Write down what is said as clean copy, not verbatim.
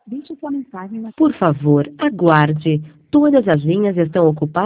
Deixe sua mensagem na... Por favor, aguarde. Todas as linhas estão ocupadas.